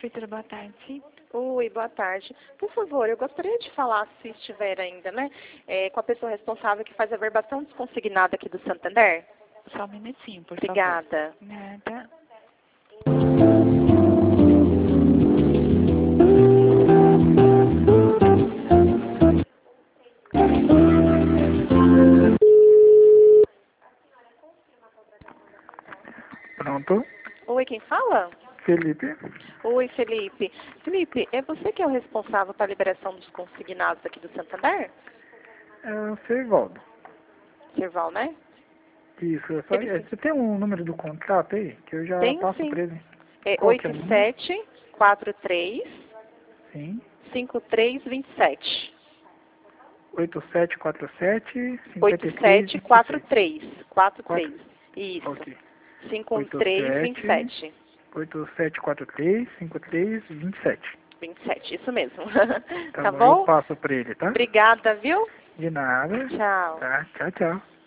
Fruteira, boa tarde. Sim. Oi, boa tarde. Por favor, eu gostaria de falar, se estiver ainda, né, com a pessoa responsável que faz a verbação desconsignada aqui do Santander. Só um minutinho, por favor. Obrigada. Nada. Pronto. Oi, quem fala? Felipe. Oi, Felipe. Felipe, é você que é o responsável pela liberação dos consignados aqui do Santander? É o Servaldo. Serval, né? Isso. Ele- Você tem um número do contrato aí? Que eu já Tenho passo sim. pra ele. É Qual que é o número? 8743 Sim. 5327. 8747 53 8743. 43. Isso. Ok. 5327. 8743 5327. 27, isso mesmo. Tá Tá bom, eu bom? passo pra ele, tá? Obrigada, viu? De nada. Tchau. Tá, tchau, tchau.